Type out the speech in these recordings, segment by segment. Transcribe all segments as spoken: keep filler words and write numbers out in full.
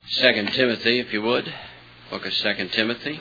Second Timothy, if you would. Book of Second Timothy.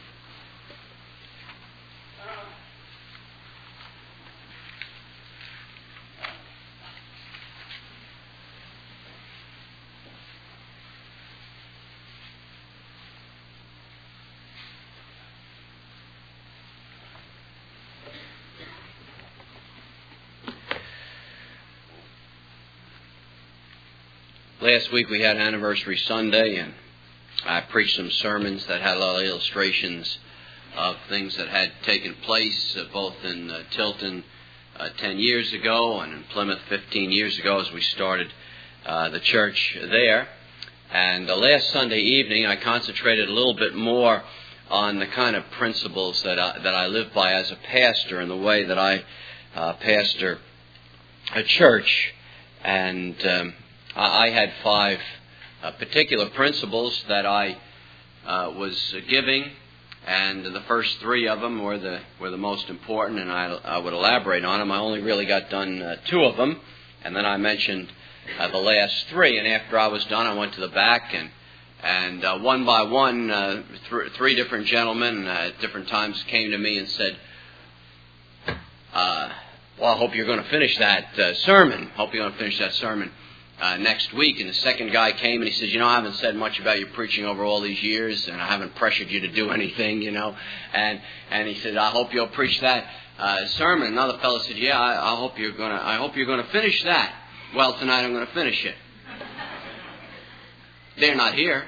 Last week we had Anniversary Sunday, and I preached some sermons that had a lot of illustrations of things that had taken place, uh, both in uh, Tilton uh, ten years ago and in Plymouth fifteen years ago as we started uh, the church there. And uh, last Sunday evening I concentrated a little bit more on the kind of principles that I, that I live by as a pastor and the way that I uh, pastor a church. And um, I had five uh, particular principles that I uh, was giving, and the first three of them were the were the most important, and I, I would elaborate on them. I only really got done uh, two of them, and then I mentioned uh, the last three. And after I was done, I went to the back, and and uh, one by one, uh, th- three different gentlemen uh, at different times came to me and said, uh, "Well, I hope you're going to finish that uh, sermon. Hope you're going to finish that sermon." Uh, next week. And the second guy came and he says, you know, I haven't said much about your preaching over all these years, and I haven't pressured you to do anything, you know. And and he said, I hope you'll preach that uh, sermon. Another fellow said, yeah, I, I hope you're gonna. I hope you're gonna finish that. Well, tonight I'm gonna finish it. They're not here.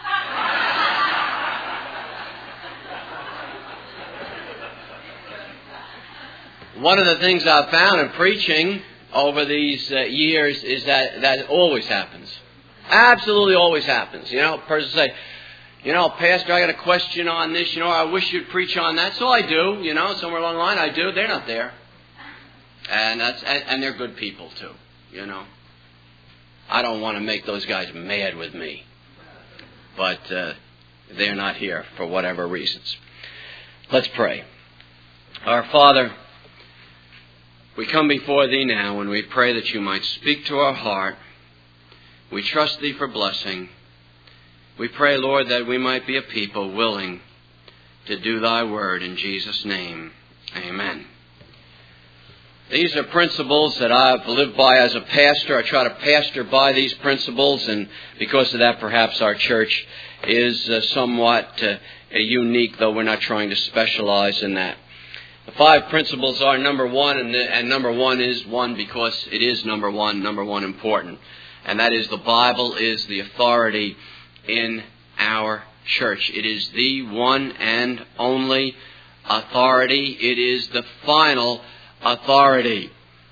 One of the things I've found in preaching over these uh, years is that that always happens. Absolutely always happens. You know, a person say, you know, Pastor, I got a question on this. You know, I wish you'd preach on that. So I do. You know, somewhere along the line I do. They're not there. And that's and, and they're good people too. You know, I don't want to make those guys mad with me. But uh, they're not here for whatever reasons. Let's pray. Our Father, we come before Thee now, and we pray that You might speak to our heart. We trust Thee for blessing. We pray, Lord, that we might be a people willing to do Thy word in Jesus' name. Amen. These are principles that I've lived by as a pastor. I try to pastor by these principles, and because of that, perhaps our church is uh, somewhat uh, unique, though we're not trying to specialize in that. The five principles are number one, and, the, and number one is one because it is number one, number one important. And that is the Bible is the authority in our church. It is the one and only authority. It is the final authority.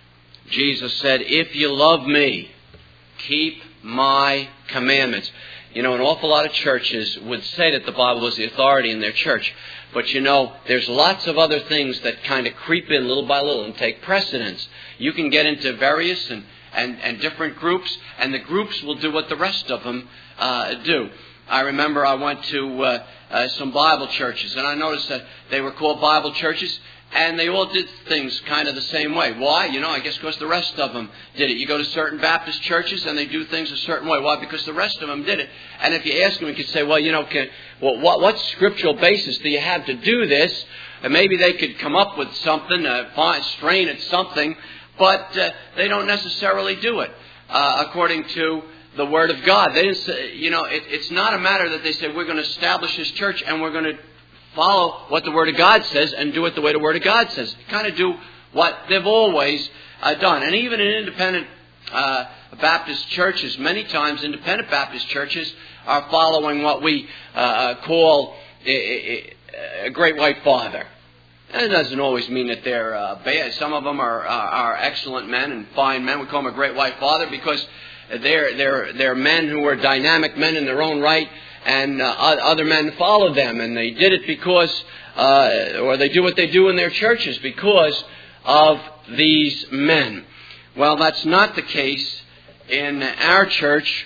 Jesus said, if you love me, keep my commandments. You know, an awful lot of churches would say that the Bible was the authority in their church. But you know, there's lots of other things that kind of creep in little by little and take precedence. You can get into various and, and, and different groups, and the groups will do what the rest of them uh, do. I remember I went to uh, uh, some Bible churches, and I noticed that they were called Bible churches, and they all did things kind of the same way. Why? You know, I guess because the rest of them did it. You go to certain Baptist churches and they do things a certain way. Why? Because the rest of them did it. And if you ask them, you could say, well, you know, can, well, what, what scriptural basis do you have to do this? And maybe they could come up with something, uh, find, strain at something, but uh, they don't necessarily do it uh, according to the Word of God. They didn't say, you know, it, it's not a matter that they say, we're going to establish this church and we're going to follow what the Word of God says and do it the way the Word of God says. Kind of do what they've always uh, done. And even in independent uh, Baptist churches, many times independent Baptist churches are following what we uh, call a, a, a great white father. And it doesn't always mean that they're uh, bad. Some of them are, are, are excellent men and fine men. We call them a great white father because they're, they're, they're men who are dynamic men in their own right. And uh, other men followed them, and they did it because, uh, or they do what they do in their churches because of these men. Well, that's not the case in our church.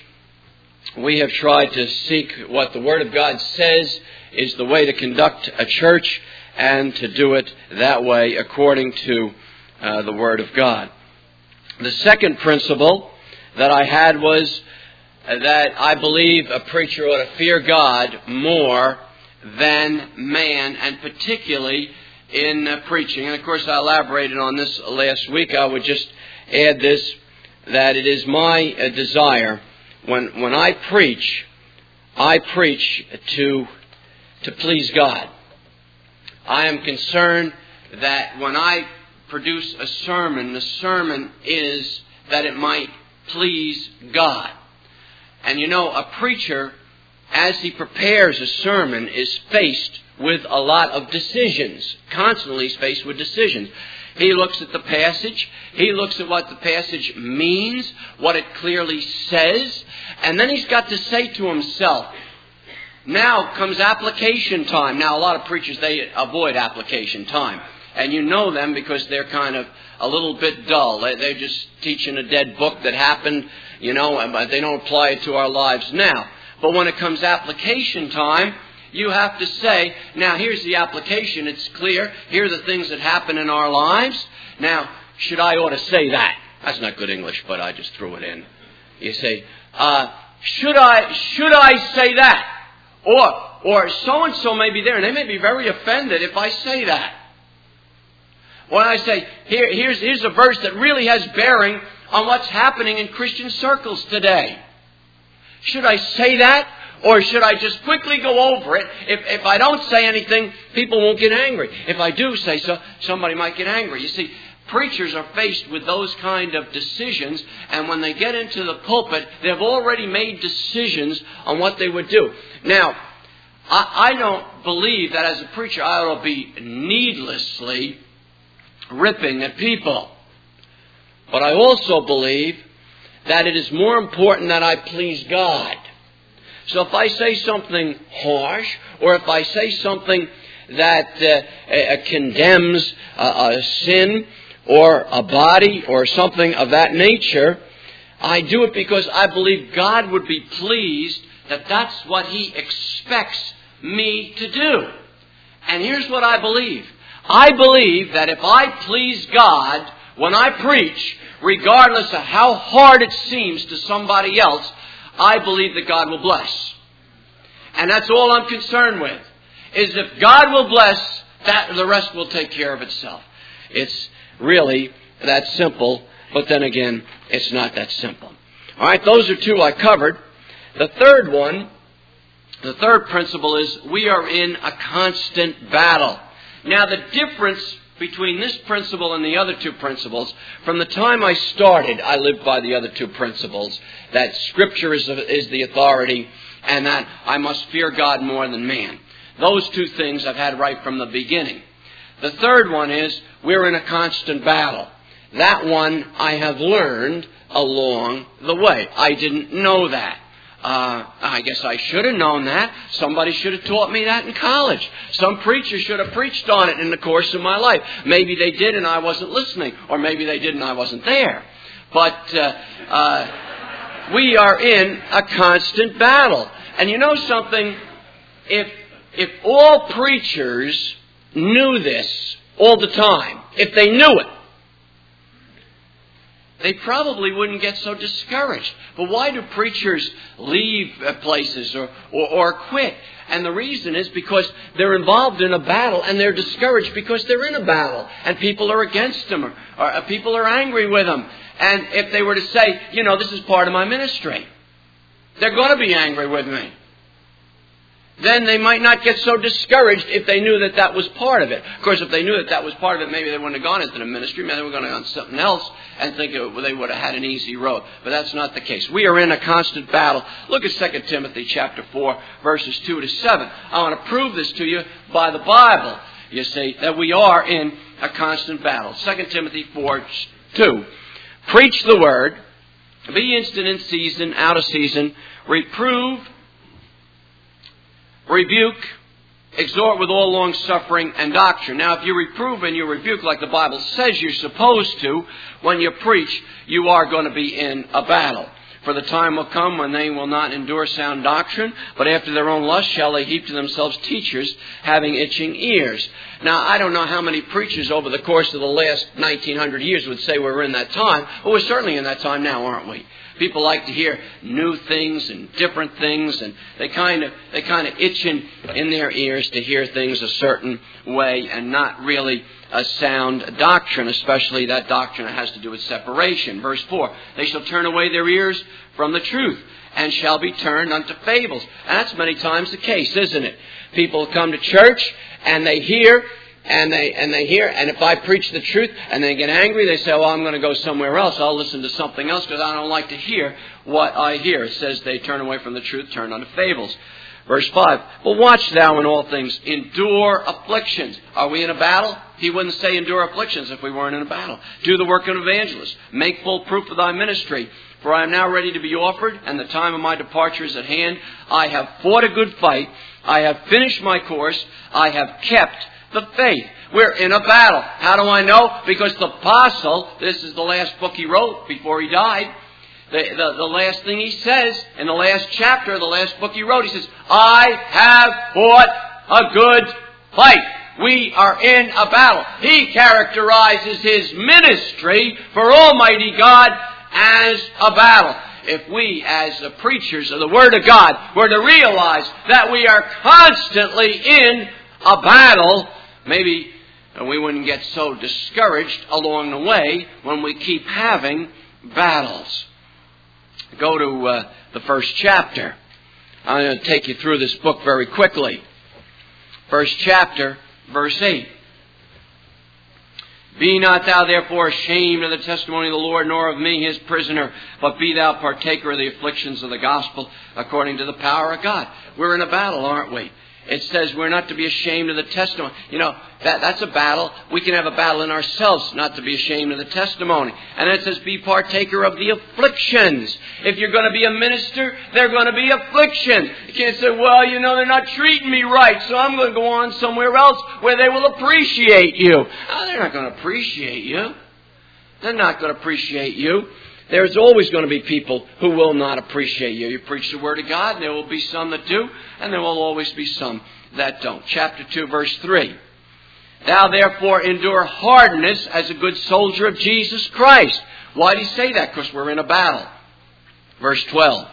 We have tried to seek what the Word of God says is the way to conduct a church, and to do it that way according to uh, the Word of God. The second principle that I had was that I believe a preacher ought to fear God more than man, and particularly in uh, preaching. And of course, I elaborated on this last week. I would just add this, that it is my uh, desire when when I preach, I preach to to please God. I am concerned that when I produce a sermon, the sermon is that it might please God. And you know, a preacher, as he prepares a sermon, is faced with a lot of decisions. Constantly he's faced with decisions. He looks at the passage. He looks at what the passage means, what it clearly says. And then he's got to say to himself, now comes application time. Now, a lot of preachers, they avoid application time. And you know them because they're kind of a little bit dull. They're just teaching a dead book that happened, you know, but they don't apply it to our lives now. But when it comes application time, you have to say, now here's the application. It's clear. Here are the things that happen in our lives. Now, should I ought to say that? That's not good English, but I just threw it in. You say, uh, should I, should I say that? Or, or so-and-so may be there, and they may be very offended if I say that. When I say, here, here's, here's a verse that really has bearing on what's happening in Christian circles today. Should I say that? Or should I just quickly go over it? If, if I don't say anything, people won't get angry. If I do say so, somebody might get angry. You see, preachers are faced with those kind of decisions, and when they get into the pulpit, they've already made decisions on what they would do. Now, I, I don't believe that as a preacher I ought to be needlessly ripping at people. But I also believe that it is more important that I please God. So if I say something harsh, or if I say something that uh, uh, condemns uh, a sin, or a body, or something of that nature, I do it because I believe God would be pleased that that's what He expects me to do. And here's what I believe. I believe that if I please God when I preach, regardless of how hard it seems to somebody else, I believe that God will bless. And that's all I'm concerned with, is if God will bless, that the rest will take care of itself. It's really that simple, but then again, it's not that simple. All right, those are two I covered. The third one, the third principle is we are in a constant battle. Now, the difference between this principle and the other two principles, from the time I started, I lived by the other two principles, that Scripture is, is the authority and that I must fear God more than man. Those two things I've had right from the beginning. The third one is we're in a constant battle. That one I have learned along the way. I didn't know that. Uh, I guess I should have known that. Somebody should have taught me that in college. Some preacher should have preached on it in the course of my life. Maybe they did and I wasn't listening. Or maybe they did and I wasn't there. But uh, uh, we are in a constant battle. And you know something? If if all preachers knew this all the time, if they knew it, they probably wouldn't get so discouraged. But why do preachers leave places or, or, or quit? And the reason is because they're involved in a battle and they're discouraged because they're in a battle. And people are against them or, or people are angry with them. And if they were to say, you know, this is part of my ministry, they're going to be angry with me. Then they might not get so discouraged if they knew that that was part of it. Of course, if they knew that that was part of it, maybe they wouldn't have gone into the ministry. Maybe they were going to go on something else and think it, they would have had an easy road. But that's not the case. We are in a constant battle. Look at Second Timothy chapter four, verses two to seven. I want to prove this to you by the Bible, you see, that we are in a constant battle. Second Timothy four, two. Preach the word. Be instant in season, out of season. Reprove, rebuke, exhort with all long suffering and doctrine. Now, if you reprove and you rebuke like the Bible says you're supposed to, when you preach, you are going to be in a battle. For the time will come when they will not endure sound doctrine, but after their own lust shall they heap to themselves teachers having itching ears. Now, I don't know how many preachers over the course of the last nineteen hundred years would say we're in that time. Well, we're certainly in that time now, aren't we? People like to hear new things and different things, and they kind of they kind of itch in, in their ears to hear things a certain way and not really a sound doctrine, especially that doctrine that has to do with separation. Verse four, they shall turn away their ears from the truth and shall be turned unto fables. And that's many times the case, isn't it? People come to church and they hear And they and they hear, and if I preach the truth and they get angry, they say, well, I'm going to go somewhere else. I'll listen to something else because I don't like to hear what I hear. It says they turn away from the truth, turn unto fables. Verse five, but watch thou in all things, endure afflictions. Are we in a battle? He wouldn't say endure afflictions if we weren't in a battle. Do the work of an evangelist. Make full proof of thy ministry. For I am now ready to be offered, and the time of my departure is at hand. I have fought a good fight. I have finished my course. I have kept the faith. We're in a battle. How do I know? Because the apostle, this is the last book he wrote before he died. The, the, the last thing he says in the last chapter of the last book he wrote, he says, I have fought a good fight. We are in a battle. He characterizes his ministry for Almighty God as a battle. If we, as the preachers of the Word of God, were to realize that we are constantly in a battle, maybe we wouldn't get so discouraged along the way when we keep having battles. Go to uh, the first chapter. I'm going to take you through this book very quickly. First chapter, verse eight. Be not thou therefore ashamed of the testimony of the Lord, nor of me his prisoner, but be thou partaker of the afflictions of the gospel according to the power of God. We're in a battle, aren't we? It says we're not to be ashamed of the testimony. You know, that, that's a battle. We can have a battle in ourselves not to be ashamed of the testimony. And it says be partaker of the afflictions. If you're going to be a minister, there are going to be afflictions. You can't say, well, you know, they're not treating me right, so I'm going to go on somewhere else where they will appreciate you. Oh, they're not going to appreciate you. They're not going to appreciate you. There's always going to be people who will not appreciate you. You preach the Word of God, and there will be some that do, and there will always be some that don't. Chapter two, verse three. Thou therefore endure hardness as a good soldier of Jesus Christ. Why do you say that? Because we're in a battle. Verse twelve.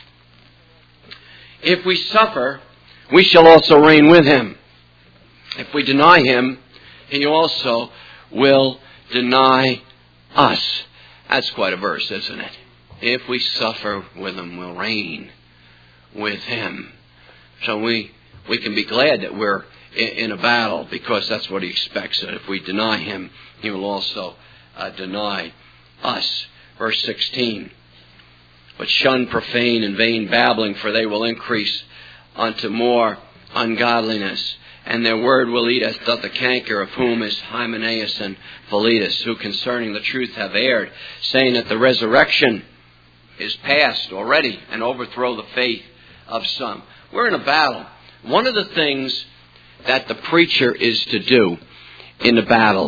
If we suffer, we shall also reign with him. If we deny him, he also will deny us. That's quite a verse, isn't it? If we suffer with him, we'll reign with him. So we we can be glad that we're in, in a battle, because that's what he expects. That if we deny him, he will also uh, deny us. Verse sixteen. But shun profane and vain babbling, for they will increase unto more ungodliness. And their word will eat as doth the canker, of whom is Hymenaeus and Philetus, who concerning the truth have erred, saying that the resurrection is past already, and overthrow the faith of some. We're in a battle. One of the things that the preacher is to do in the battle,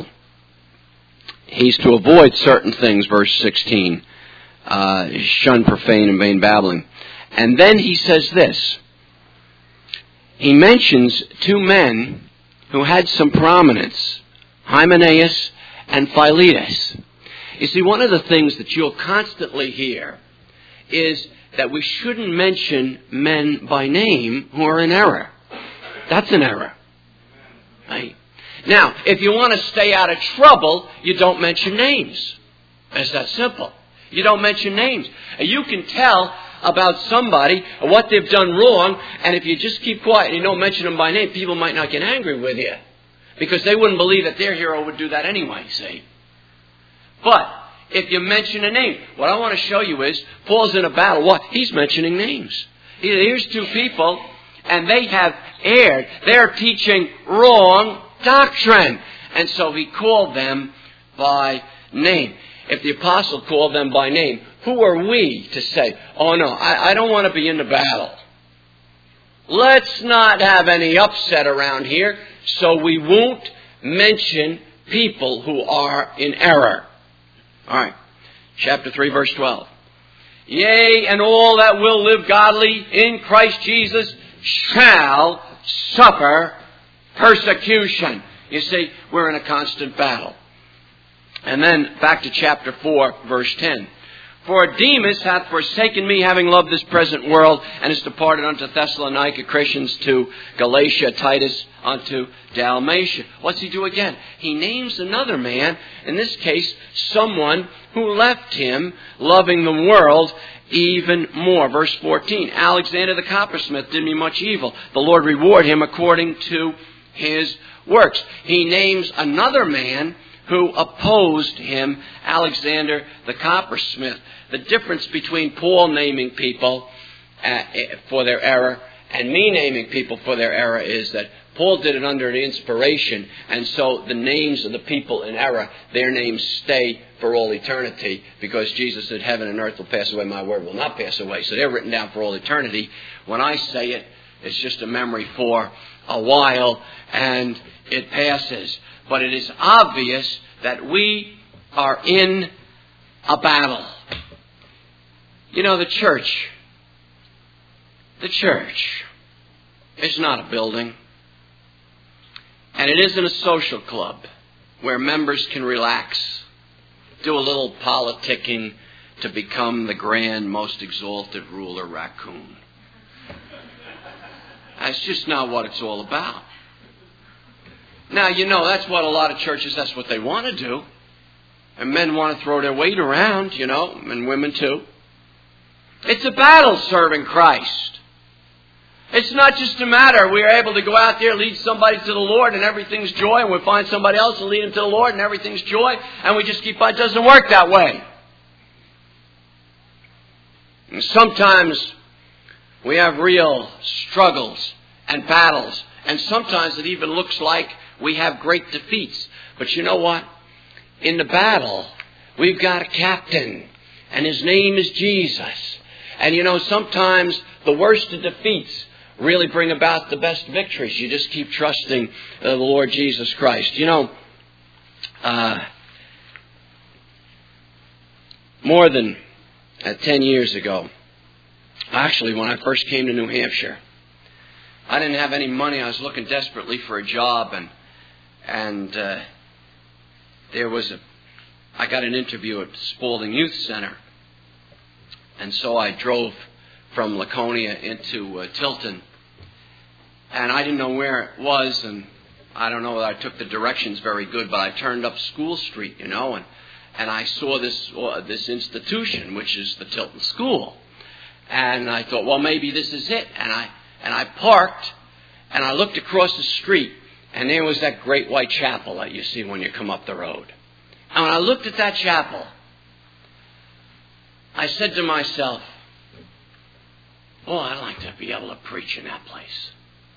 he's to avoid certain things, verse sixteen, uh, shun profane and vain babbling. And then he says this. He mentions two men who had some prominence, Hymenaeus and Philetus. You see, one of the things that you'll constantly hear is that we shouldn't mention men by name who are in error. That's an error. Right? Now, if you want to stay out of trouble, you don't mention names. It's that simple. You don't mention names. You can tell about somebody, what they've done wrong, and if you just keep quiet and you don't mention them by name, people might not get angry with you, because they wouldn't believe that their hero would do that anyway, see. But if you mention a name, what I want to show you is, Paul's in a battle. What? He's mentioning names. Here's two people, and they have erred. They're teaching wrong doctrine. And so he called them by name. If the apostle called them by name, who are we to say, oh no, I, I don't want to be in the battle. Let's not have any upset around here, so we won't mention people who are in error. All right, chapter three, verse twelve. Yea, and all that will live godly in Christ Jesus shall suffer persecution. You see, we're in a constant battle. And then back to chapter four, verse ten. For Demas hath forsaken me, having loved this present world, and is departed unto Thessalonica, Christians to Galatia, Titus unto Dalmatia. What's he do again? He names another man, in this case, someone who left him, loving the world even more. Verse fourteen, Alexander the coppersmith did me much evil. The Lord reward him according to his works. He names another man who opposed him, Alexander the coppersmith. The difference between Paul naming people uh, for their error and me naming people for their error is that Paul did it under the inspiration, and so the names of the people in error, their names stay for all eternity, because Jesus said, heaven and earth will pass away, my word will not pass away. So they're written down for all eternity. When I say it, it's just a memory for a while, and it passes. But it is obvious that we are in a battle. You know, the church, the church is not a building. And it isn't a social club where members can relax, do a little politicking to become the grand, most exalted ruler raccoon. That's just not what it's all about. Now, you know, that's what a lot of churches, that's what they want to do. And men want to throw their weight around, you know, and women too. It's a battle serving Christ. It's not just a matter we're able to go out there, lead somebody to the Lord, and everything's joy, and we find somebody else and lead them to the Lord, and everything's joy, and we just keep on. It doesn't work that way. And sometimes we have real struggles and battles, and sometimes it even looks like we have great defeats. But you know what? In the battle, we've got a captain, and his name is Jesus. And you know, sometimes the worst of defeats really bring about the best victories. You just keep trusting uh, the Lord Jesus Christ. You know, uh, more than uh, ten years ago, actually when I first came to New Hampshire, I didn't have any money. I was looking desperately for a job, and and uh, there was a, I got an interview at Spalding Youth Center. And so I drove from Laconia into uh, Tilton. And I didn't know where it was, and I don't know whether I took the directions very good, but I turned up School Street, you know, and, and I saw this uh, this institution, which is the Tilton School. And I thought, well, maybe this is it. And I and I parked, and I looked across the street, and there was that great white chapel that you see when you come up the road. And when I looked at that chapel, I said to myself, oh, I'd like to be able to preach in that place.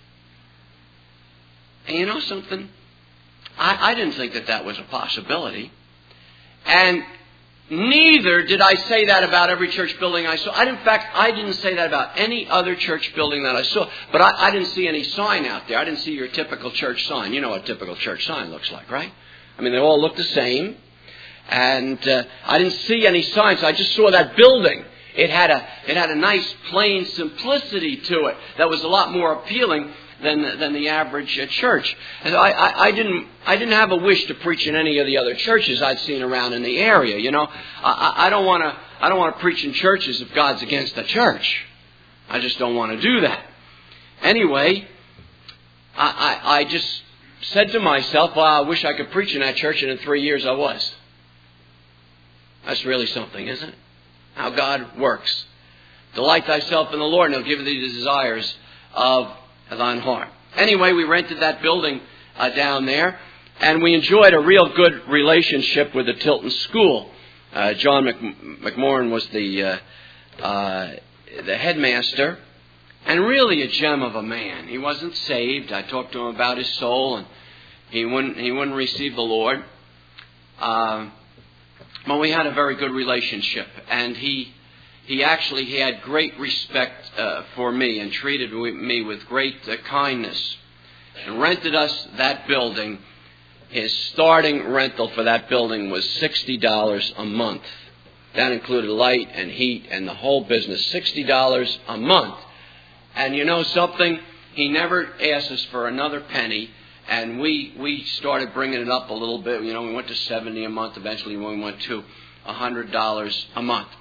And you know something? I, I didn't think that that was a possibility. And neither did I say that about every church building I saw. I, in fact, I didn't say that about any other church building that I saw. But I, I didn't see any sign out there. I didn't see your typical church sign. You know what a typical church sign looks like, right? I mean, they all look the same. And uh, I didn't see any signs. I just saw that building. It had a it had a nice, plain simplicity to it that was a lot more appealing than than the average uh, church. And I, I, I didn't I didn't have a wish to preach in any of the other churches I'd seen around in the area. You know, I, I don't want to I don't want to preach in churches if God's against the church. I just don't want to do that. Anyway, I, I, I just said to myself, well, I wish I could preach in that church, and in three years I was. That's really something, isn't it? How God works. Delight thyself in the Lord, and He'll give thee the desires of thine heart. Anyway, we rented that building uh, down there, and we enjoyed a real good relationship with the Tilton School. Uh, John Mc, McMorrin was the uh, uh, the headmaster, and really a gem of a man. He wasn't saved. I talked to him about his soul, and he wouldn't he wouldn't receive the Lord. Uh, Well, we had a very good relationship, and he he actually he had great respect uh, for me and treated me with great uh, kindness, and rented us that building. His starting rental for that building was sixty dollars a month. That included light and heat and the whole business, sixty dollars a month. And you know something? He never asked us for another penny. And we, we started bringing it up a little bit. You know, we went to seventy a month. Eventually we went to one hundred dollars a month.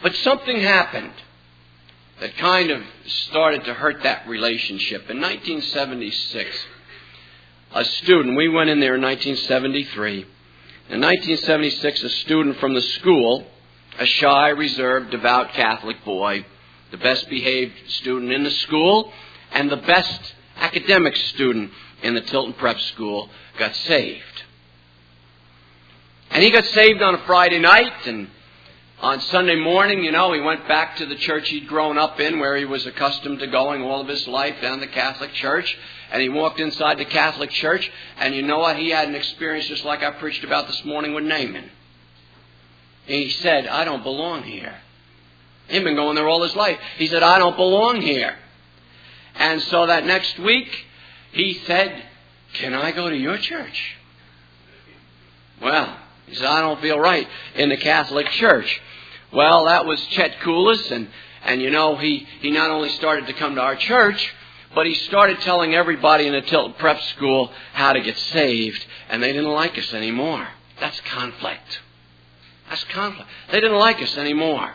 But something happened that kind of started to hurt that relationship. In nineteen seventy-six, a student, we went in there in nineteen seventy-three. In nineteen seventy-six, a student from the school, a shy, reserved, devout Catholic boy, the best behaved student in the school, and the best academic student in the Tilton Prep School, got saved. And he got saved on a Friday night, and on Sunday morning, you know, he went back to the church he'd grown up in, where he was accustomed to going all of his life, down the Catholic Church. And he walked inside the Catholic Church, and you know what? He had an experience just like I preached about this morning with Naaman. He said, I don't belong here. He'd been going there all his life. He said, I don't belong here. And so that next week, he said, can I go to your church? Well, he said, I don't feel right in the Catholic Church. Well, that was Chet Koulis, and, and you know, he, he not only started to come to our church, but he started telling everybody in the Tilton Prep School how to get saved, and they didn't like us anymore. That's conflict. That's conflict. They didn't like us anymore.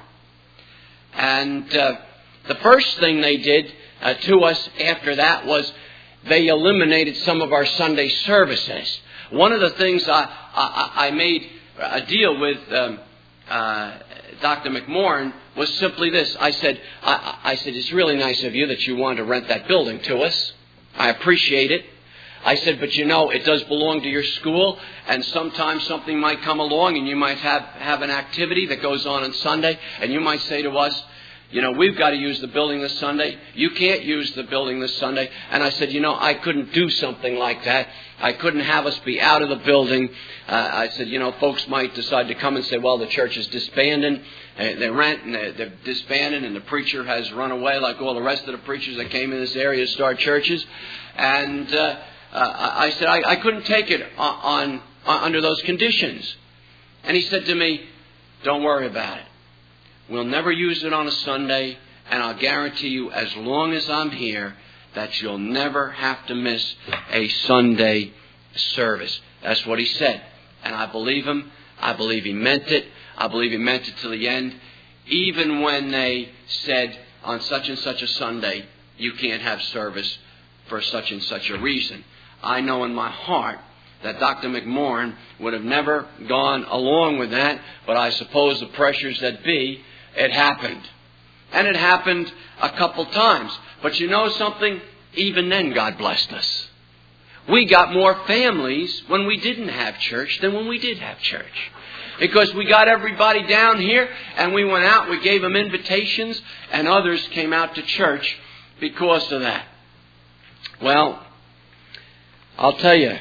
And uh, the first thing they did uh, to us after that was they eliminated some of our Sunday services. One of the things I, I, I made a deal with um, uh, Doctor McMorrin was simply this. I said, I, I said, it's really nice of you that you want to rent that building to us. I appreciate it. I said, but you know, it does belong to your school, and sometimes something might come along, and you might have, have an activity that goes on on Sunday, and you might say to us, you know, we've got to use the building this Sunday. You can't use the building this Sunday. And I said, you know, I couldn't do something like that. I couldn't have us be out of the building. Uh, I said, you know, folks might decide to come and say, well, the church is disbanding. Uh, they rent and they're, they're disbanding, and the preacher has run away like all the rest of the preachers that came in this area to start churches. And uh, uh, I said, I, I couldn't take it on, on, on under those conditions. And he said to me, don't worry about it. We'll never use it on a Sunday, and I'll guarantee you, as long as I'm here, that you'll never have to miss a Sunday service. That's what he said. And I believe him. I believe he meant it. I believe he meant it to the end. Even when they said, on such and such a Sunday, you can't have service for such and such a reason. I know in my heart that Doctor McMorrin would have never gone along with that, but I suppose the pressures that be, it happened. And it happened a couple times. But you know something? Even then God blessed us. We got more families when we didn't have church than when we did have church. Because we got everybody down here, and we went out, we gave them invitations, and others came out to church because of that. Well, I'll tell you,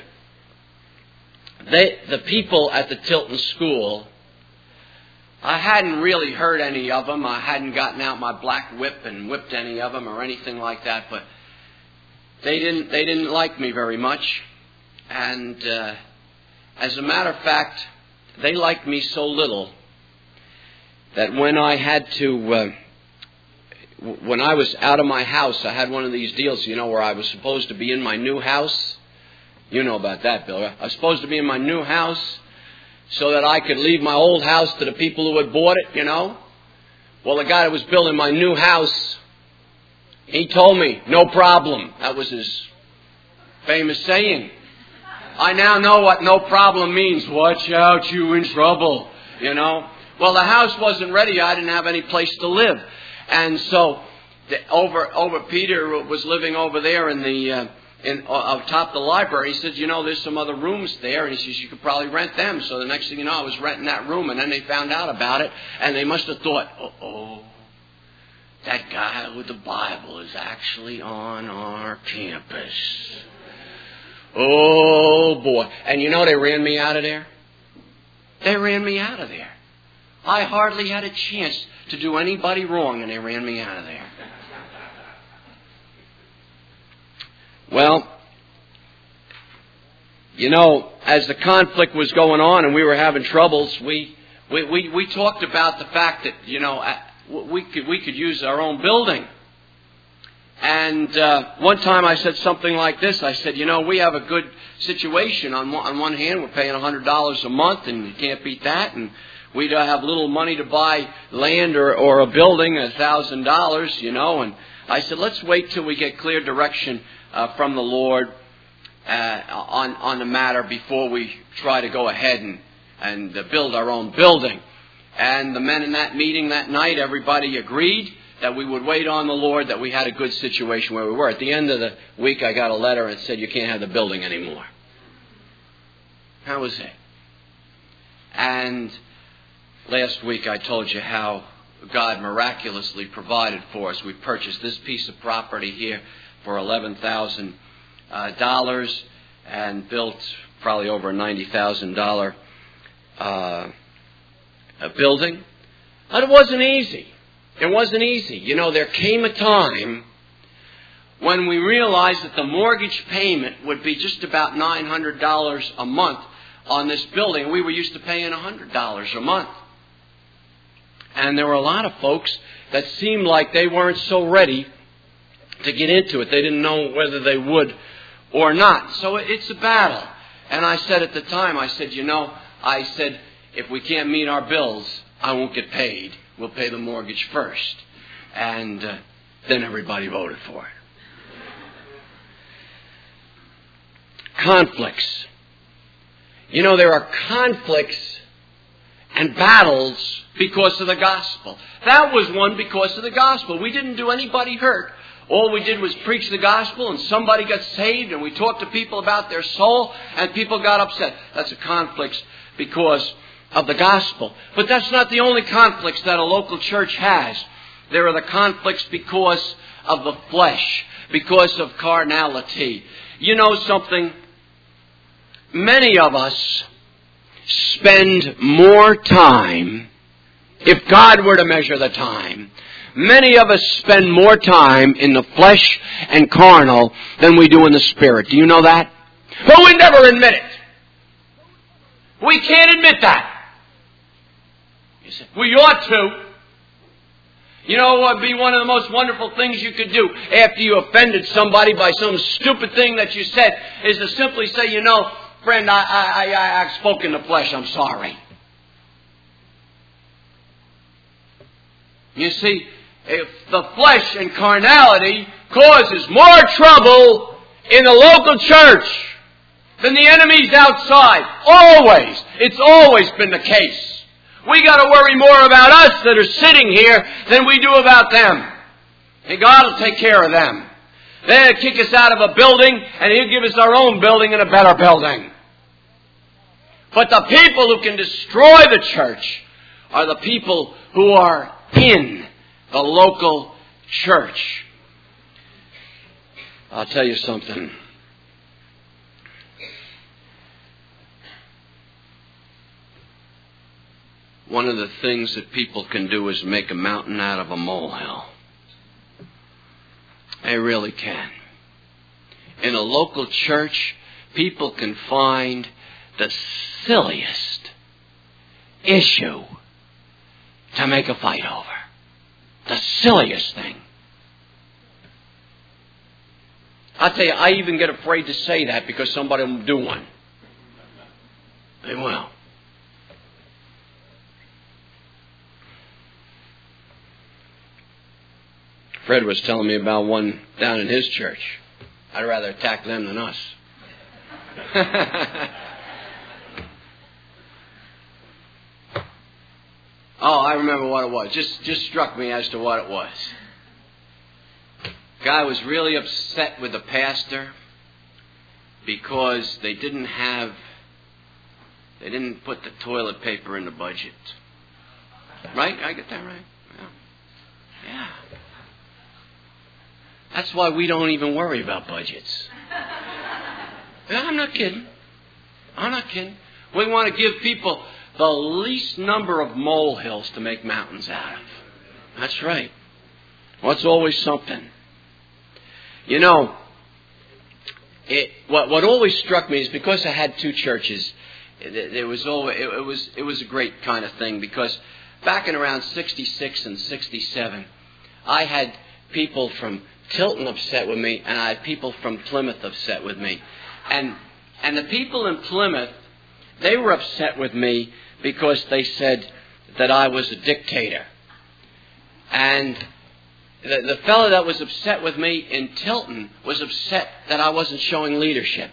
they, the people at the Tilton School, I hadn't really heard any of them. I hadn't gotten out my black whip and whipped any of them or anything like that. But they didn't. They didn't like me very much. And uh, as a matter of fact, they liked me so little that when I had to, uh, when I was out of my house, I had one of these deals, you know, where I was supposed to be in my new house. You know about that, Bill. I was supposed to be in my new house, so that I could leave my old house to the people who had bought it, you know. Well, the guy that was building my new house, he told me, no problem. That was his famous saying. I now know what no problem means. Watch out, you in trouble, you know. Well, the house wasn't ready. I didn't have any place to live. And so the, over, over Peter was living over there in the... Uh, In, uh, up top of the library. He said, you know, there's some other rooms there. And he says, you could probably rent them. So the next thing you know, I was renting that room. And then they found out about it. And they must have thought, uh-oh, that guy with the Bible is actually on our campus. Oh, boy. And you know, they ran me out of there. They ran me out of there. I hardly had a chance to do anybody wrong, and they ran me out of there. Well, you know, as the conflict was going on and we were having troubles, we we we, we talked about the fact that, you know, we could we could use our own building. And uh, one time I said something like this. I said, you know, we have a good situation. On one, on one hand, we're paying one hundred dollars a month, and you can't beat that. And we'd uh, have little money to buy land or, or a building, a thousand dollars, you know. And I said, let's wait till we get clear direction uh, from the Lord uh, on on the matter before we try to go ahead and and uh, build our own building. And the men in that meeting that night, everybody agreed that we would wait on the Lord, that we had a good situation where we were. At the end of the week, I got a letter and said, you can't have the building anymore. How was it? And last week I told you how God miraculously provided for us. We purchased this piece of property here for eleven thousand dollars and built probably over a ninety thousand dollars uh, a building. But it wasn't easy. It wasn't easy. You know, there came a time when we realized that the mortgage payment would be just about nine hundred dollars a month on this building. We were used to paying one hundred dollars a month. And there were a lot of folks that seemed like they weren't so ready to get into it. They didn't know whether they would or not. So it's a battle. And I said at the time, I said, you know, I said, if we can't meet our bills, I won't get paid. We'll pay the mortgage first. And uh, then everybody voted for it. Conflicts. You know, there are conflicts and battles because of the gospel. That was one because of the gospel. We didn't do anybody hurt. All we did was preach the gospel and somebody got saved, and we talked to people about their soul and people got upset. That's a conflict because of the gospel. But that's not the only conflicts that a local church has. There are the conflicts because of the flesh, because of carnality. You know something? Many of us spend more time, if God were to measure the time, many of us spend more time in the flesh and carnal than we do in the spirit. Do you know that? But we never admit it. We can't admit that. You say, we ought to. You know what would be one of the most wonderful things you could do after you offended somebody by some stupid thing that you said is to simply say, you know, friend, I, I, I, I've spoken the flesh. I'm sorry. You see, if the flesh and carnality causes more trouble in the local church than the enemies outside. Always. It's always been the case. We got to worry more about us that are sitting here than we do about them. And God will take care of them. They'll kick us out of a building and He'll give us our own building and a better building. But the people who can destroy the church are the people who are in the local church. I'll tell you something. One of the things that people can do is make a mountain out of a molehill. They really can. In a local church, people can find the silliest issue to make a fight over. The silliest thing. I'll tell you, I even get afraid to say that because somebody will do one. They will. Fred was telling me about one down in his church. I'd rather attack them than us. Oh, I remember what it was. Just just struck me as to what it was. Guy was really upset with the pastor because they didn't have, they didn't put the toilet paper in the budget. Right? I get that right? Yeah. Yeah. That's why we don't even worry about budgets. Yeah, I'm not kidding. I'm not kidding. We want to give people the least number of molehills to make mountains out of. That's right. Well, it's always something. You know, it, what what always struck me is because I had two churches, it, it was always, it, it was it was a great kind of thing because back in around sixty-six and sixty-seven, I had people from Tilton upset with me, and I had people from Plymouth upset with me. And and the people in Plymouth, they were upset with me because they said, that I was a dictator. And the, the fellow that was upset with me in Tilton was upset that I wasn't showing leadership.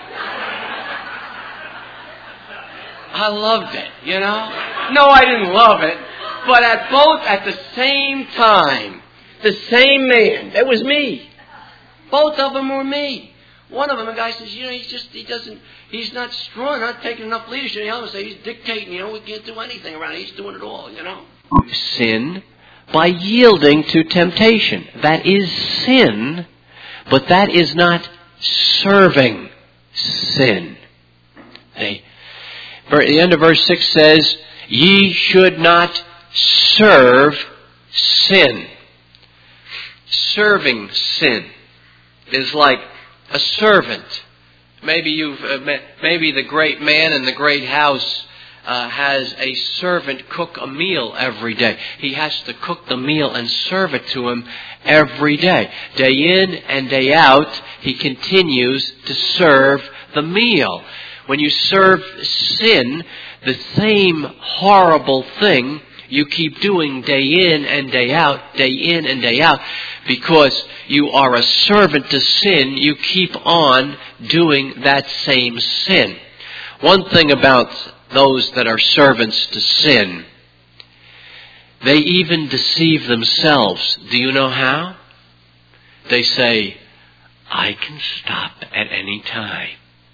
I loved it, you know. No, I didn't love it. But at both, at the same time, the same man, it was me. Both of them were me. One of them, a guy says, you know, he's just, he doesn't, he's not strong, not taking enough leadership. The other say he's dictating, you know, we can't do anything around it. He's doing it all, you know. Sin by yielding to temptation. That is sin, but that is not serving sin. Hey, the end of verse six says, ye should not serve sin. Serving sin is like a servant. Maybe you've, uh, maybe the great man in the great house uh, has a servant cook a meal every day. He has to cook the meal and serve it to him every day. Day in and day out, he continues to serve the meal. When you serve sin, the same horrible thing you keep doing day in and day out, day in and day out, because you are a servant to sin, you keep on doing that same sin. One thing about those that are servants to sin, they even deceive themselves. Do you know how? They say, I can stop at any time.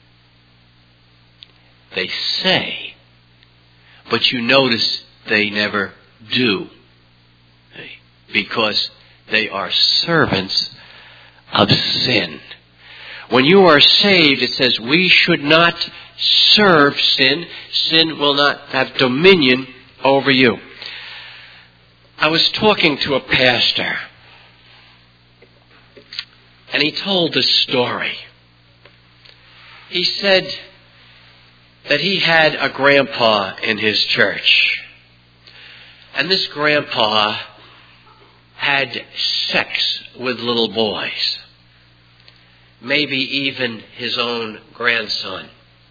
They say, but you notice they never do, because they are servants of sin. When you are saved, it says we should not serve sin. Sin will not have dominion over you. I was talking to a pastor, and he told this story. He said that he had a grandpa in his church. And this grandpa had sex with little boys. Maybe even his own grandson.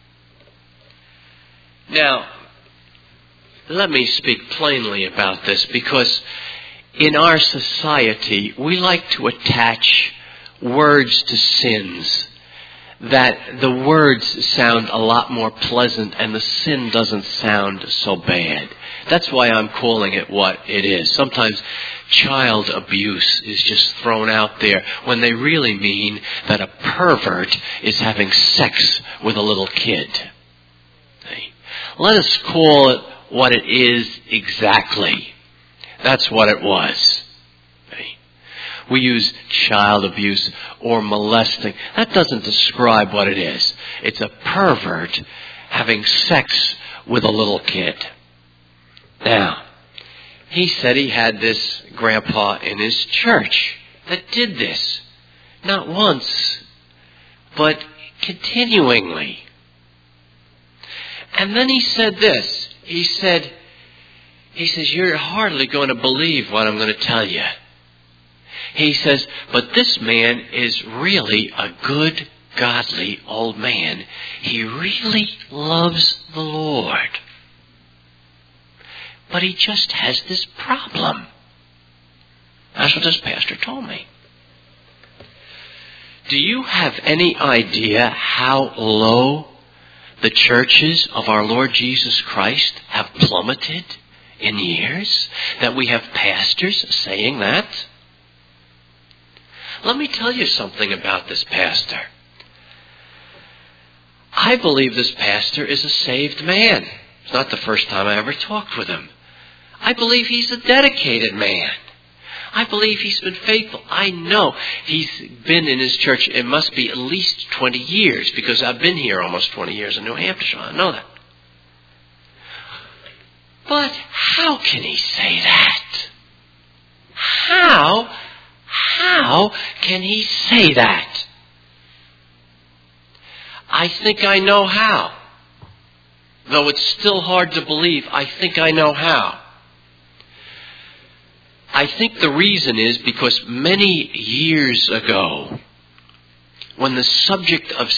Now, let me speak plainly about this, because in our society, we like to attach words to sins, that the words sound a lot more pleasant and the sin doesn't sound so bad. That's why I'm calling it what it is. Sometimes child abuse is just thrown out there when they really mean that a pervert is having sex with a little kid. Let us call it what it is exactly. That's what it was. We use child abuse or molesting. That doesn't describe what it is. It's a pervert having sex with a little kid. Now, he said he had this grandpa in his church that did this. Not once, but continuingly. And then he said this. He said, he says, you're hardly going to believe what I'm going to tell you. He says, but this man is really a good, godly old man. He really loves the Lord. But he just has this problem. That's what this pastor told me. Do you have any idea how low the churches of our Lord Jesus Christ have plummeted in years? That we have pastors saying that? Let me tell you something about this pastor. I believe this pastor is a saved man. It's not the first time I ever talked with him. I believe he's a dedicated man. I believe he's been faithful. I know he's been in his church, it must be at least twenty years, because I've been here almost twenty years in New Hampshire. I know that. But how can he say that? How? How can he say that? I think I know how. Though it's still hard to believe, I think I know how. I think the reason is because many years ago, when the subject of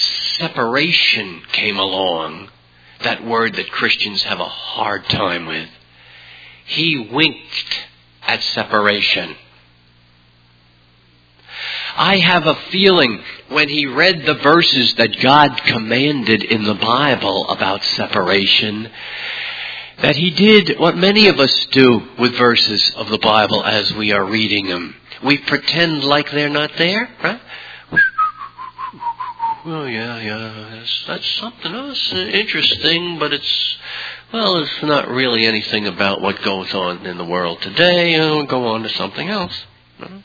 separation came along, that word that Christians have a hard time with, he winked at separation. I have a feeling when he read the verses that God commanded in the Bible about separation, that he did what many of us do with verses of the Bible as we are reading them. We pretend like they're not there, right? Well, yeah, yeah, that's, that's something else interesting, but it's, well, it's not really anything about what goes on in the world today. We'll go on to something else. No?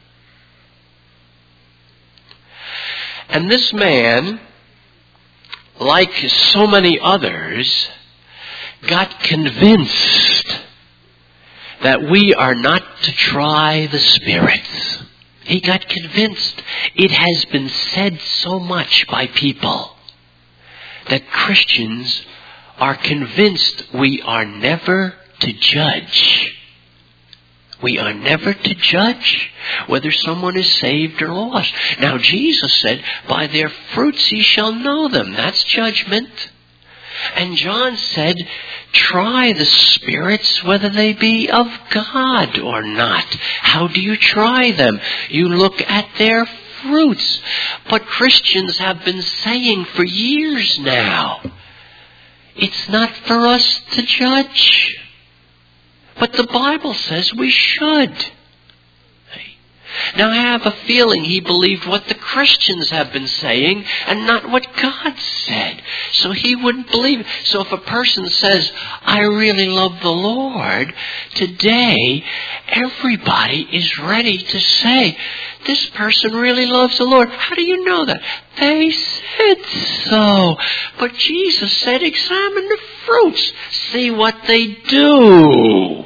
And this man, like so many others, got convinced that we are not to try the spirits. He got convinced. It has been said so much by people that Christians are convinced we are never to judge. We are never to judge whether someone is saved or lost. Now, Jesus said, by their fruits ye shall know them. That's judgment. And John said, try the spirits whether they be of God or not. How do you try them? You look at their fruits. But Christians have been saying for years now, it's not for us to judge. But the Bible says we should. Now I have a feeling he believed what the Christians have been saying and not what God said. So he wouldn't believe it. So if a person says, I really love the Lord, today everybody is ready to say, this person really loves the Lord. How do you know that? They said so. But Jesus said, examine the fruits. See what they do.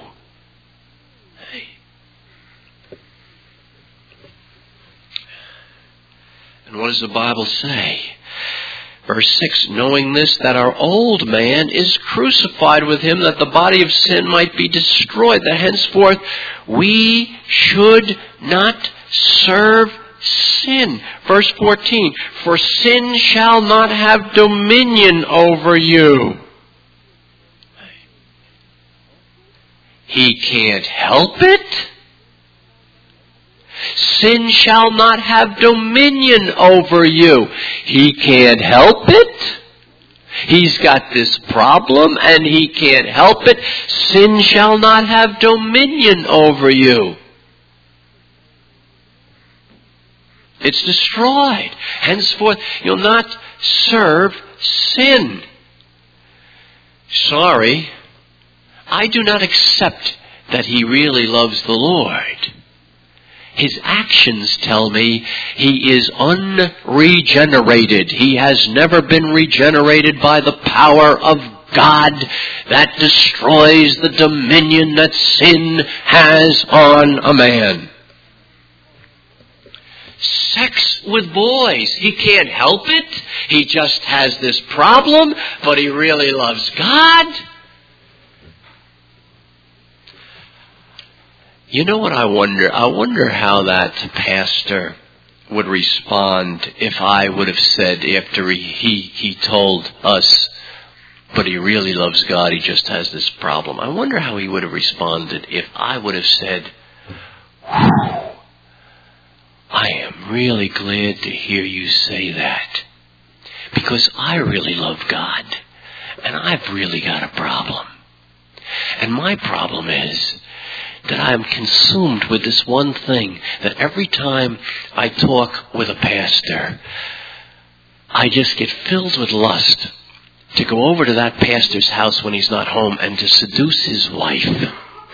And what does the Bible say? Verse six, knowing this, that our old man is crucified with him, that the body of sin might be destroyed, that henceforth we should not serve sin. Verse fourteen, for sin shall not have dominion over you. He can't help it. Sin shall not have dominion over you. He can't help it. He's got this problem and he can't help it. Sin shall not have dominion over you. It's destroyed. Henceforth, you'll not serve sin. Sorry, I do not accept that he really loves the Lord. His actions tell me he is unregenerated. He has never been regenerated by the power of God that destroys the dominion that sin has on a man. Sex with boys. He can't help it. He just has this problem, but he really loves God. You know what I wonder? I wonder how that pastor would respond if I would have said after he, he, he told us, but he really loves God, he just has this problem. I wonder how he would have responded if I would have said, whew, I am really glad to hear you say that, because I really love God, and I've really got a problem. And my problem is that I am consumed with this one thing, that every time I talk with a pastor, I just get filled with lust to go over to that pastor's house when he's not home and to seduce his wife.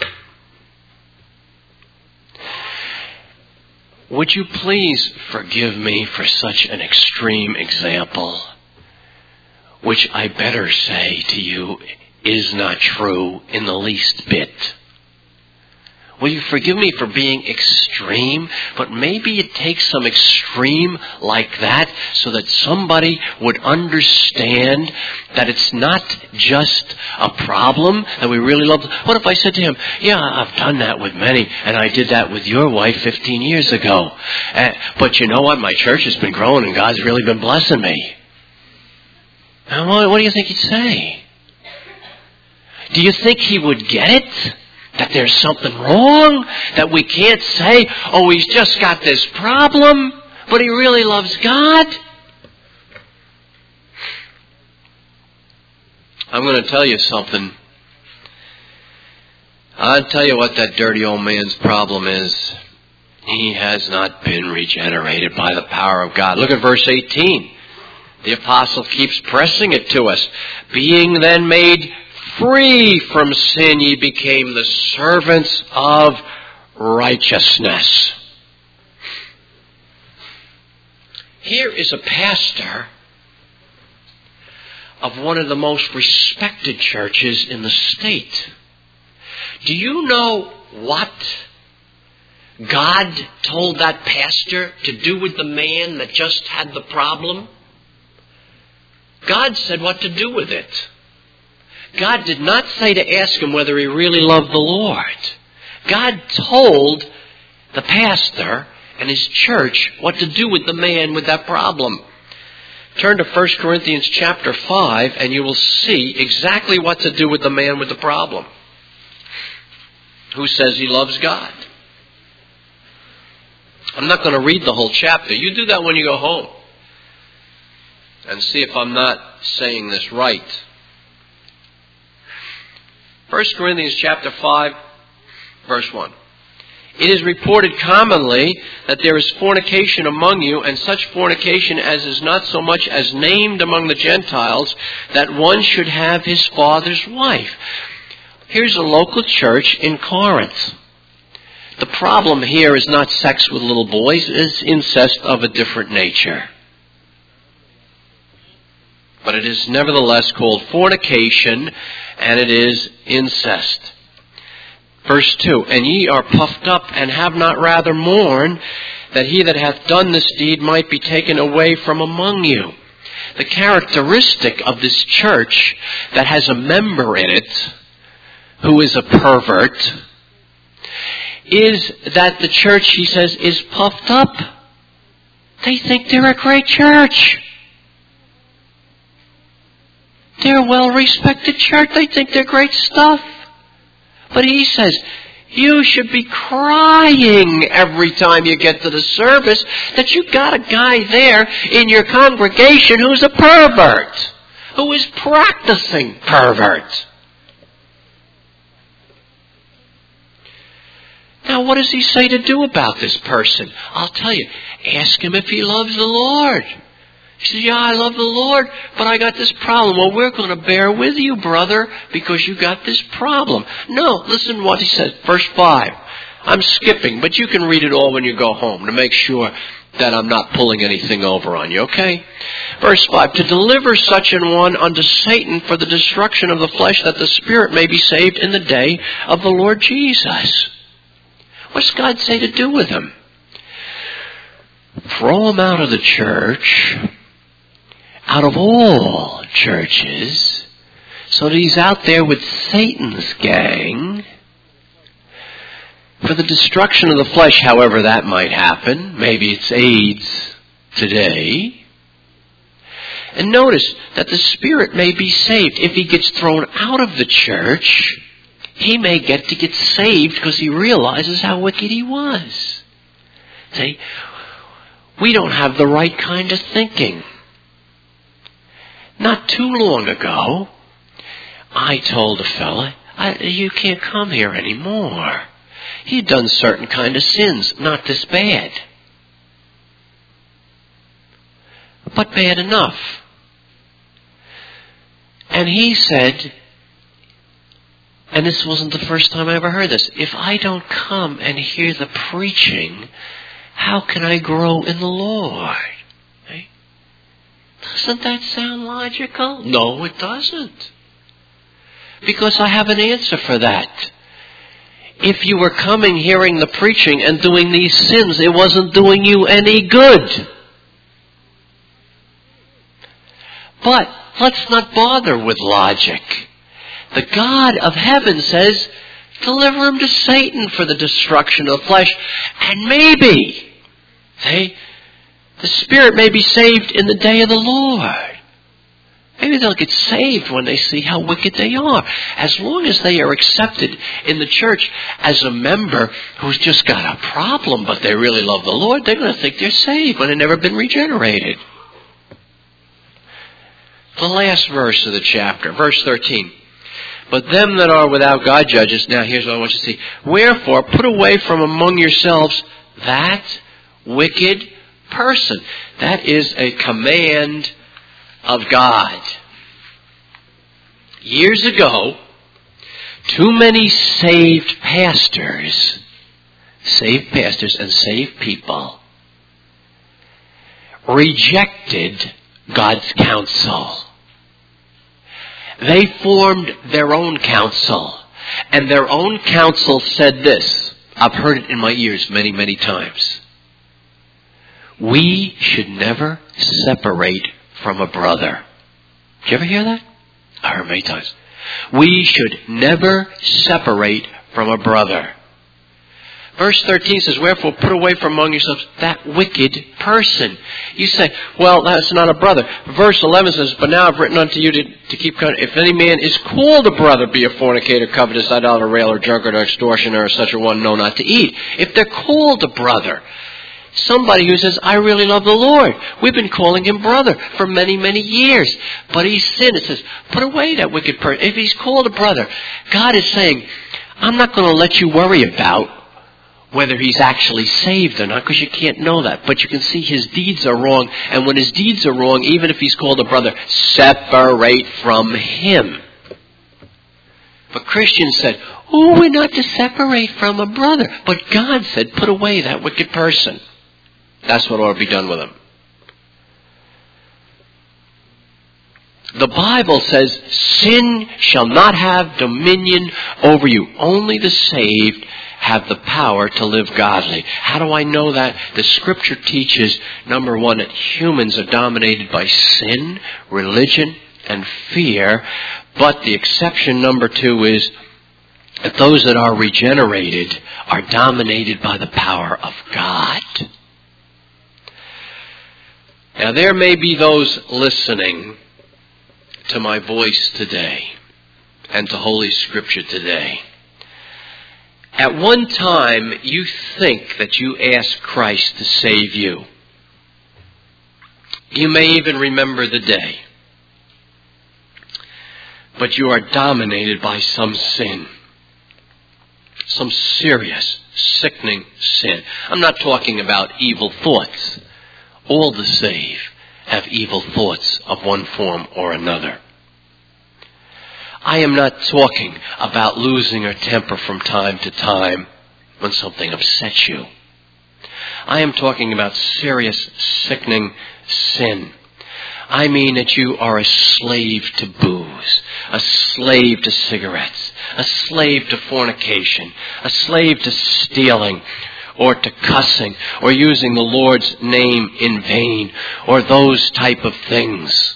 Would you please forgive me for such an extreme example, which I better say to you is not true in the least bit? Will you forgive me for being extreme? But maybe it takes some extreme like that so that somebody would understand that it's not just a problem that we really love. What if I said to him, yeah, I've done that with many, and I did that with your wife fifteen years ago. Uh, but you know what? My church has been growing and God's really been blessing me. Now, what do you think he'd say? Do you think he would get it? That there's something wrong? That we can't say, oh, he's just got this problem, but he really loves God? I'm going to tell you something. I'll tell you what that dirty old man's problem is. He has not been regenerated by the power of God. Look at verse eighteen. The apostle keeps pressing it to us. Being then made free from sin, ye became the servants of righteousness. Here is a pastor of one of the most respected churches in the state. Do you know what God told that pastor to do with the man that just had the problem? God said what to do with it. God did not say to ask him whether he really loved the Lord. God told the pastor and his church what to do with the man with that problem. Turn to First Corinthians chapter five and you will see exactly what to do with the man with the problem, who says he loves God. I'm not going to read the whole chapter. You do that when you go home. And see if I'm not saying this right. First Corinthians chapter five, verse one. It is reported commonly that there is fornication among you, and such fornication as is not so much as named among the Gentiles, that one should have his father's wife. Here's a local church in Corinth. The problem here is not sex with little boys, it's incest of a different nature. But it is nevertheless called fornication, and it is incest. Verse two, and ye are puffed up, and have not rather mourned, that he that hath done this deed might be taken away from among you. The characteristic of this church that has a member in it who is a pervert is that the church, he says, is puffed up. They think they're a great church. They're a well-respected church. They think they're great stuff. But he says, you should be crying every time you get to the service that you got a guy there in your congregation who's a pervert, who is practicing pervert. Now, what does he say to do about this person? I'll tell you, ask him if he loves the Lord. He says, yeah, I love the Lord, but I got this problem. Well, we're going to bear with you, brother, because you got this problem. No, listen to what he says. Verse five. I'm skipping, but you can read it all when you go home to make sure that I'm not pulling anything over on you, okay? Verse five. To deliver such an one unto Satan for the destruction of the flesh, that the spirit may be saved in the day of the Lord Jesus. What's God say to do with him? Throw him out of the church, out of all churches, so that he's out there with Satan's gang for the destruction of the flesh, however that might happen. Maybe it's AIDS today. And notice that the spirit may be saved. If he gets thrown out of the church, he may get to get saved because he realizes how wicked he was. See, we don't have the right kind of thinking. Not too long ago, I told a fella, I, you can't come here anymore. He'd done certain kind of sins, not this bad, but bad enough. And he said, and this wasn't the first time I ever heard this, if I don't come and hear the preaching, how can I grow in the Lord? Okay? Doesn't that sound logical? No, it doesn't. Because I have an answer for that. If you were coming, hearing the preaching, and doing these sins, it wasn't doing you any good. But let's not bother with logic. The God of heaven says, deliver him to Satan for the destruction of the flesh, and maybe, see, the spirit may be saved in the day of the Lord. Maybe they'll get saved when they see how wicked they are. As long as they are accepted in the church as a member who's just got a problem, but they really love the Lord, they're going to think they're saved when they've never been regenerated. The last verse of the chapter, verse thirteen. But them that are without God judges. Now here's what I want you to see. Wherefore, put away from among yourselves that wicked person. That is a command of God. Years ago, too many saved pastors, saved pastors and saved people, rejected God's counsel. They formed their own counsel, and their own counsel said this. I've heard it in my ears many, many times. We should never separate from a brother. Did you ever hear that? I heard it many times. We should never separate from a brother. Verse thirteen says, wherefore put away from among yourselves that wicked person. You say, well, that's not a brother. Verse eleven says, but now I've written unto you to, to keep covenant. If any man is called a brother, be a fornicator, covetous, idolater, railer, drunkard, or extortioner, or such a one, know not to eat. If they're called a brother, somebody who says, I really love the Lord. We've been calling him brother for many, many years. But he's sinned. It says, put away that wicked person. If he's called a brother, God is saying, I'm not going to let you worry about whether he's actually saved or not, because you can't know that. But you can see his deeds are wrong. And when his deeds are wrong, even if he's called a brother, separate from him. But Christians said, oh, we're not to separate from a brother. But God said, put away that wicked person. That's what ought to be done with him. The Bible says, sin shall not have dominion over you. Only the saved have the power to live godly. How do I know that? The Scripture teaches, number one, that humans are dominated by sin, religion, and fear. But the exception, number two, is that those that are regenerated are dominated by the power of God. Now, there may be those listening to my voice today and to Holy Scripture today. At one time, you think that you asked Christ to save you. You may even remember the day. But you are dominated by some sin. Some serious, sickening sin. I'm not talking about evil thoughts. All the saved have evil thoughts of one form or another. I am not talking about losing your temper from time to time when something upsets you. I am talking about serious, sickening sin. I mean that you are a slave to booze, a slave to cigarettes, a slave to fornication, a slave to stealing, or to cussing, or using the Lord's name in vain, or those type of things.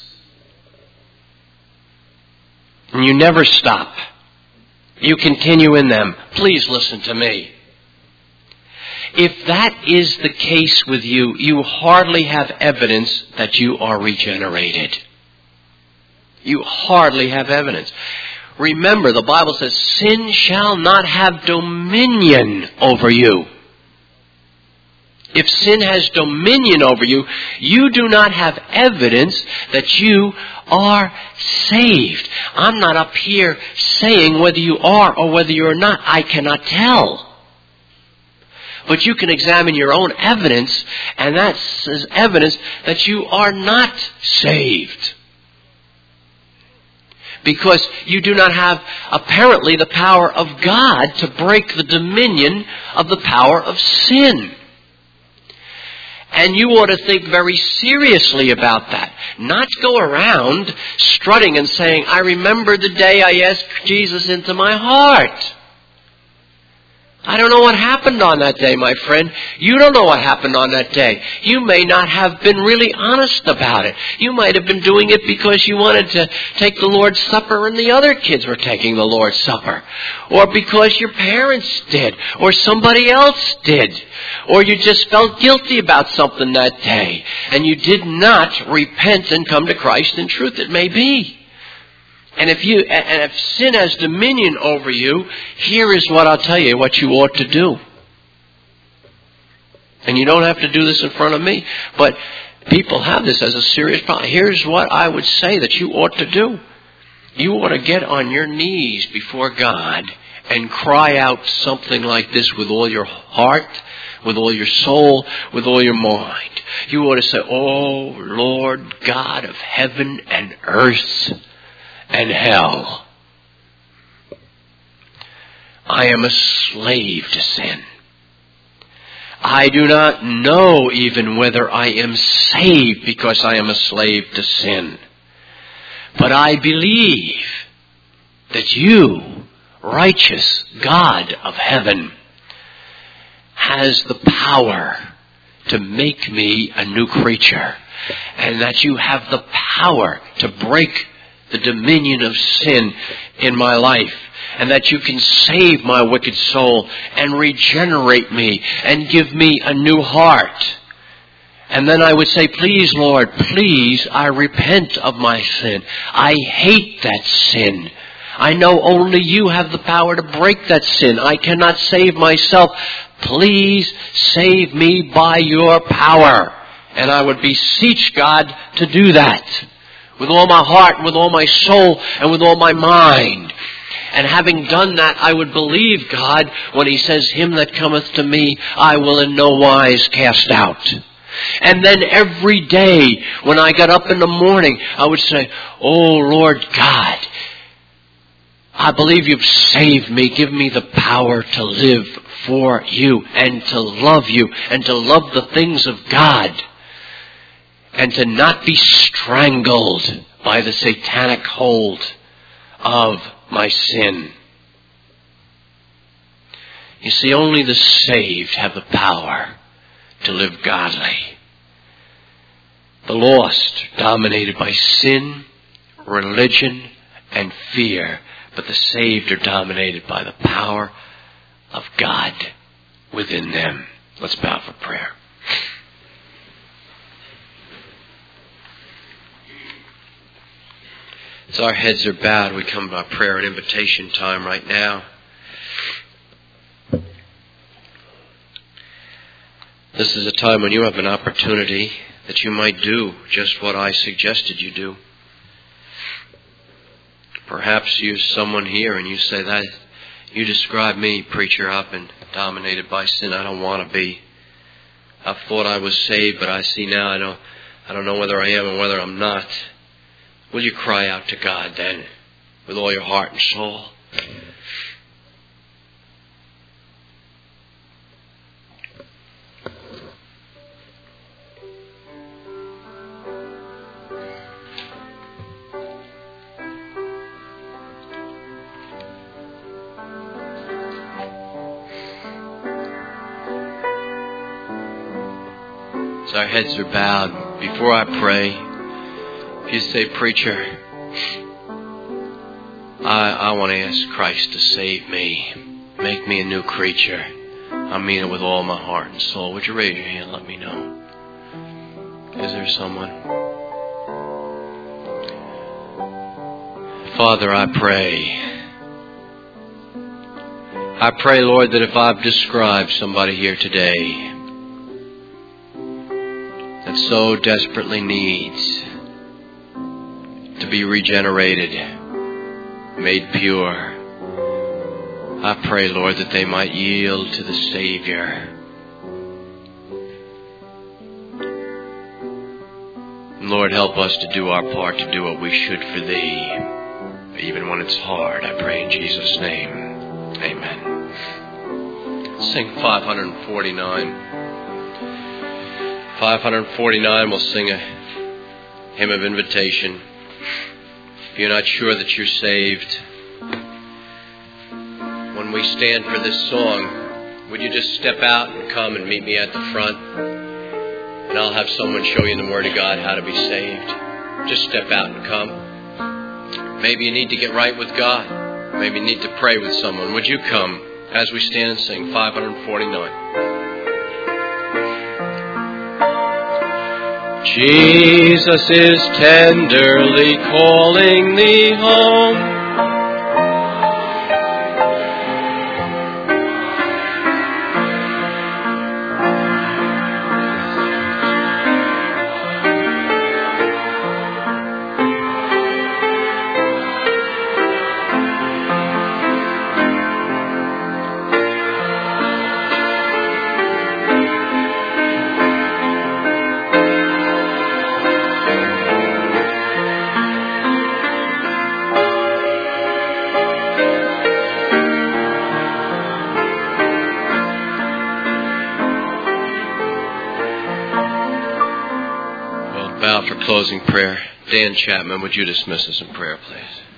And you never stop. You continue in them. Please listen to me. If that is the case with you, you hardly have evidence that you are regenerated. You hardly have evidence. Remember, the Bible says, sin shall not have dominion over you. If sin has dominion over you, you do not have evidence that you are saved. I'm not up here saying whether you are or whether you're not. I cannot tell. But you can examine your own evidence, and that's evidence that you are not saved. Because you do not have, apparently, the power of God to break the dominion of the power of sin. And you ought to think very seriously about that. Not go around strutting and saying, I remember the day I asked Jesus into my heart. I don't know what happened on that day, my friend. You don't know what happened on that day. You may not have been really honest about it. You might have been doing it because you wanted to take the Lord's Supper and the other kids were taking the Lord's Supper. Or because your parents did. Or somebody else did. Or you just felt guilty about something that day. And you did not repent and come to Christ in truth, it may be. And if you, and if sin has dominion over you, here is what I'll tell you, what you ought to do. And you don't have to do this in front of me, but people have this as a serious problem. Here's what I would say that you ought to do. You ought to get on your knees before God and cry out something like this with all your heart, with all your soul, with all your mind. You ought to say, "Oh, Lord God of heaven and earth and hell, I am a slave to sin. I do not know even whether I am saved because I am a slave to sin. But I believe that you, righteous God of heaven, has the power to make me a new creature, and that you have the power to break the dominion of sin in my life, and that you can save my wicked soul and regenerate me and give me a new heart." And then I would say, "Please, Lord, please, I repent of my sin. I hate that sin. I know only you have the power to break that sin. I cannot save myself. Please save me by your power." And I would beseech God to do that with all my heart, with all my soul, and with all my mind. And having done that, I would believe God when He says, "Him that cometh to me, I will in no wise cast out." And then every day, when I got up in the morning, I would say, "Oh, Lord God, I believe you've saved me. Give me the power to live for you and to love you and to love the things of God, and to not be strangled by the satanic hold of my sin." You see, only the saved have the power to live godly. The lost are dominated by sin, religion, and fear, but the saved are dominated by the power of God within them. Let's bow for prayer. As our heads are bowed, we come to our prayer and invitation time right now. This is a time when you have an opportunity that you might do just what I suggested you do. Perhaps you're someone here and you say, "That you describe me, preacher. I've been dominated by sin. I don't want to be. I thought I was saved, but I see now I don't, I don't know whether I am and whether I'm not." Will you cry out to God then with all your heart and soul? As our heads are bowed, before I pray, if you say, "Preacher, I, I want to ask Christ to save me, make me a new creature. I mean it with all my heart and soul," would you raise your hand and let me know? Is there someone? Father, I pray. I pray, Lord, that if I've described somebody here today that so desperately needs to be regenerated, made pure, I pray, Lord, that they might yield to the Savior. Lord, help us to do our part, to do what we should for Thee, even when it's hard. I pray in Jesus' name. Amen. Sing five forty-nine. five forty-nine, we'll sing a hymn of invitation. If you're not sure that you're saved, when we stand for this song, would you just step out and come and meet me at the front? And I'll have someone show you in the Word of God how to be saved. Just step out and come. Maybe you need to get right with God. Maybe you need to pray with someone. Would you come as we stand and sing five forty-nine? Jesus is tenderly calling thee home. Closing prayer. Dan Chapman, would you dismiss us in prayer, please?